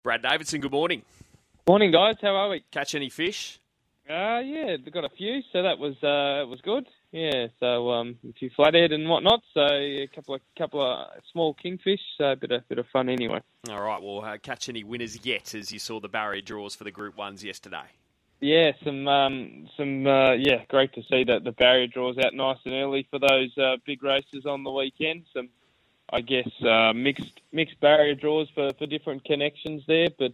Brad Davidson, good morning. Morning, guys. How are we? Catch any fish? Yeah, they got a few, so that was good. Yeah, so a few flathead and whatnot. So a couple of small kingfish. So a bit of fun anyway. All right. Well, catch any winners yet? As you saw the barrier draws for the Group 1s yesterday. Yeah, great to see that the barrier draws out nice and early for those big races on the weekend. Some, I guess, mixed barrier draws for different connections there, but.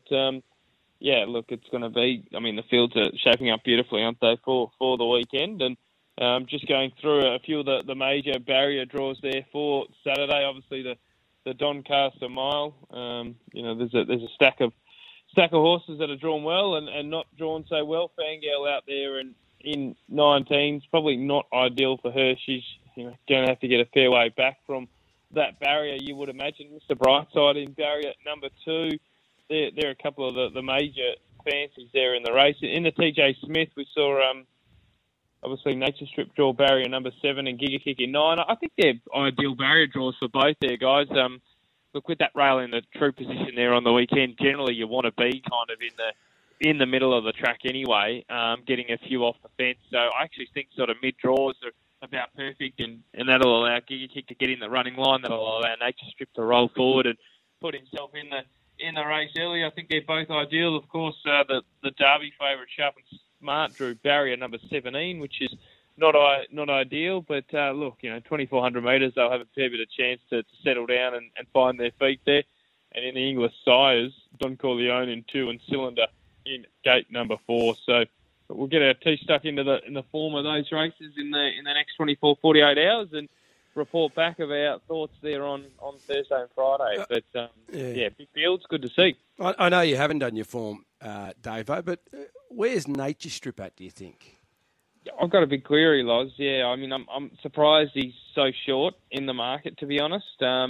Yeah, look, it's going to be. I mean, the fields are shaping up beautifully, aren't they, for the weekend? And just going through a few of the major barrier draws there for Saturday. Obviously, the Doncaster Mile. There's a stack of horses that are drawn well and not drawn so well. Fangirl out there and in 19's probably not ideal for her. She's going to have to get a fair way back from that barrier, you would imagine. Mr. Brightside in barrier number 2. There are a couple of the major fancies there in the race. In the TJ Smith, we saw obviously Nature Strip draw barrier number 7 and Giga Kick in 9. I think they're ideal barrier draws for both there, guys. Look, with that rail in the true position there on the weekend, generally you want to be kind of in the middle of the track anyway, getting a few off the fence. So I actually think sort of mid-draws are about perfect, and that'll allow Giga Kick to get in the running line. That'll allow Nature Strip to roll forward and put himself in the race early. I think they're both ideal. Of course, the Derby favourite, Sharp and Smart, drew barrier number 17, which is not ideal. But look, 2,400 metres, they'll have a fair bit of chance to settle down and find their feet there. And in the English sires, Don Corleone in 2 and Cylinder in gate number 4. So we'll get our teeth stuck in the form of those races in the next 24, 48 hours and report back of our thoughts there on Thursday and Friday. But, big fields, good to see. I know you haven't done your form, Davo, but where's Nature Strip at, do you think? Yeah, I've got a big query, Loz. Yeah, I mean, I'm surprised he's so short in the market, to be honest.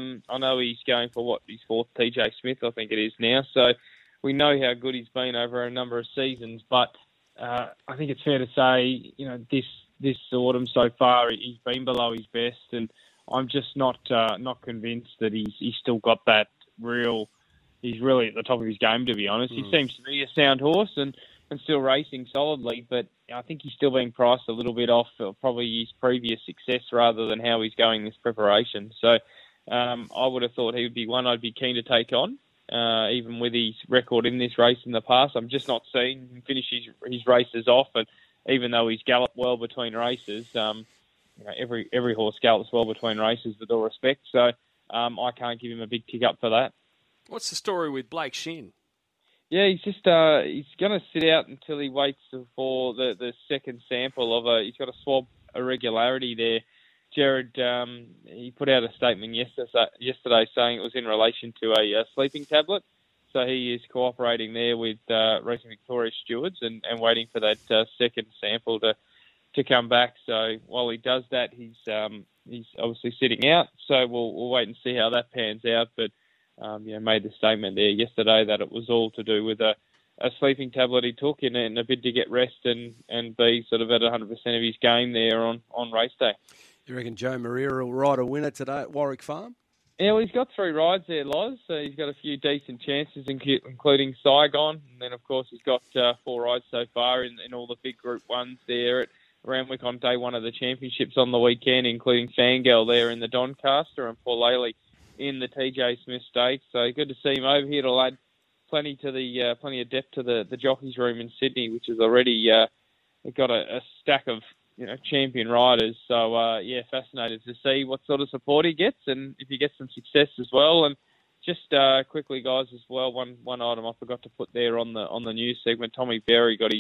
I know he's going for, his 4th TJ Smith, I think it is now. So we know how good he's been over a number of seasons. But I think it's fair to say, this autumn so far, he's been below his best, and I'm just not convinced that he's still got that real. He's really at the top of his game, to be honest. He seems to be a sound horse and still racing solidly, but I think he's still being priced a little bit off probably his previous success rather than how he's going this preparation. So I would have thought he would be one I'd be keen to take on, even with his record in this race in the past. I'm just not seeing him finish his races off, and even though he's galloped well between races, every horse gallops well between races with all respect. So I can't give him a big tick up for that. What's the story with Blake Shin? Yeah, he's just he's going to sit out until he waits for the second sample of he's got a swab irregularity there. Jared, he put out a statement yesterday saying it was in relation to a sleeping tablet. So he is cooperating there with Racing Victoria stewards and waiting for that second sample to come back. So while he does that, he's obviously sitting out. So we'll wait and see how that pans out. But made the statement there yesterday that it was all to do with a sleeping tablet he took in a bid to get rest and be sort of at 100% of his game there on race day. You reckon Joe Maria will ride a winner today at Warwick Farm? Yeah, well, he's got 3 rides there, Loz, so he's got a few decent chances, including Saigon. And then, of course, he's got 4 rides so far in all the big Group 1s there at Randwick on day 1 of the championships on the weekend, including Fangirl there in the Doncaster and Paul Laley in the TJ Smith Stakes. So good to see him over here. It'll add plenty of depth to the jockeys room in Sydney, which has already got a stack of champion riders. So, fascinated to see what sort of support he gets and if he gets some success as well. And just quickly, guys, as well, one item I forgot to put there on the news segment. Tommy Berry got his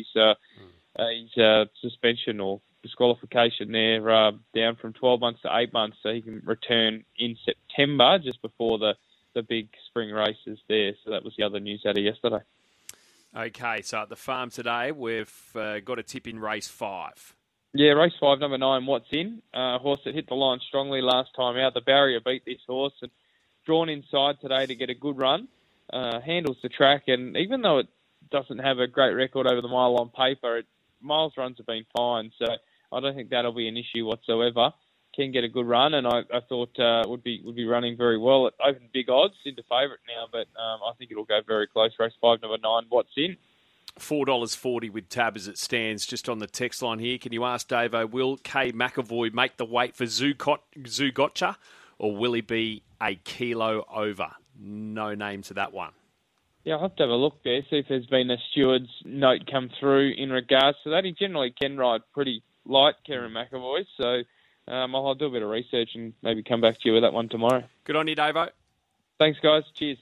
suspension or disqualification there down from 12 months to 8 months, so he can return in September just before the big spring races there. So that was the other news out of yesterday. Okay, so at the farm today, we've got a tip in race 5. Yeah, race 5, number 9, What's In? A horse that hit the line strongly last time out. The barrier beat this horse and drawn inside today to get a good run. Handles the track, and even though it doesn't have a great record over the mile on paper, miles runs have been fine, so I don't think that'll be an issue whatsoever. can get a good run, and I thought would be running very well. It opened big odds into favourite now, but I think it'll go very close. Race 5, number 9, What's In? $4.40 with Tab as it stands. Just on the text line here, can you ask Davo, will K McAvoy make the weight for Zugotcha, or will he be a kilo over? No name to that one. Yeah, I'll have to have a look there, see if there's been a steward's note come through in regards to that. He generally can ride pretty light, Kieran McAvoy, so I'll do a bit of research and maybe come back to you with that one tomorrow. Good on you, Davo. Thanks, guys. Cheers.